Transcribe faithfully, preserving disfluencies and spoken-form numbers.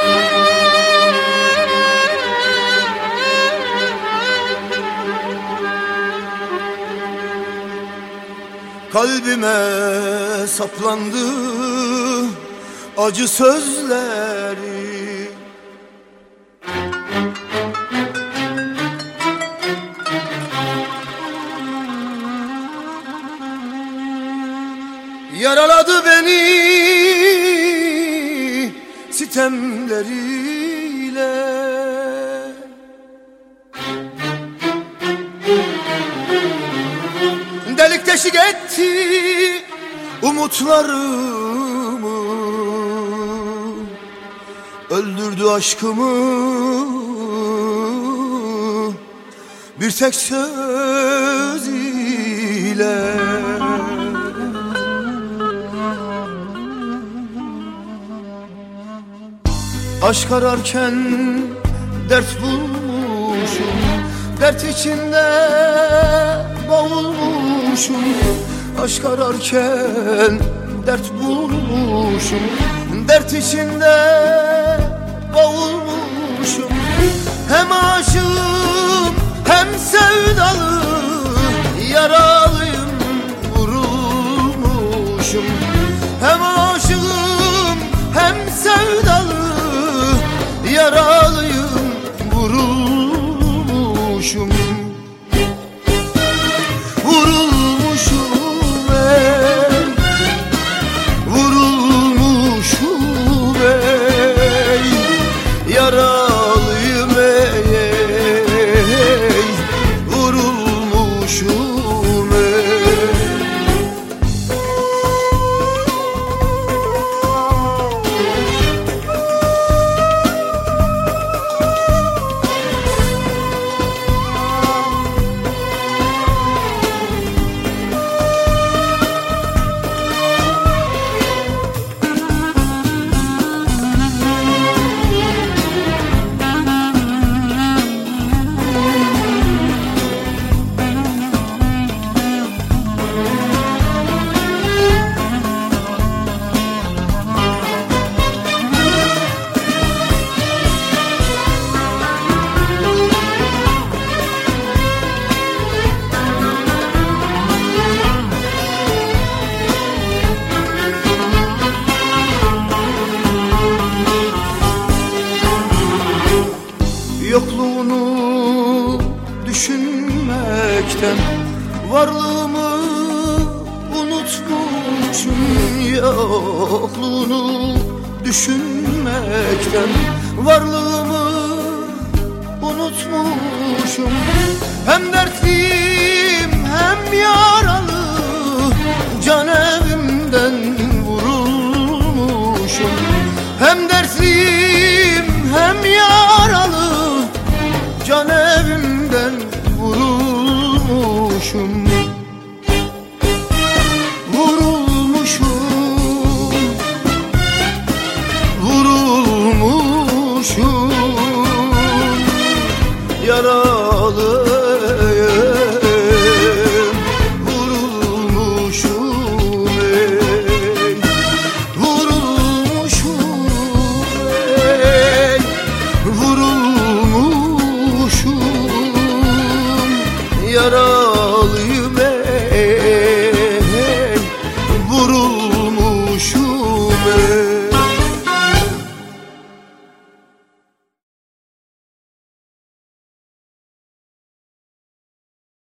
Kalbime saplandı acı sözleri, yaraladı beni sitemleriyle. Delik deşik etti umutlarımı, öldürdü aşkımı bir tek söz ile. Aşk ararken dert bulmuşum, dert içinde boğulmuşum. Aşk ararken dert bulmuşum, dert içinde boğulmuşum. Hem aşığım hem sevdalı, yaralıyım, vurulmuşum. Hem aşığım hem sevdalı, yaralıyım, vurulmuşum. Vurulmuşum ey, vurulmuşum ey, yaralıyım ey, ey, vurulmuşum ey. Yokluğunu düşünmekten varlığımı unutmuşum. Yokluğunu düşünmekten varlığımı unutmuşum. Hem dertliyim hem yaralı, can evimden vurulmuşum. Hem dertliyim hem yaralı, can evimden vurulmuşum.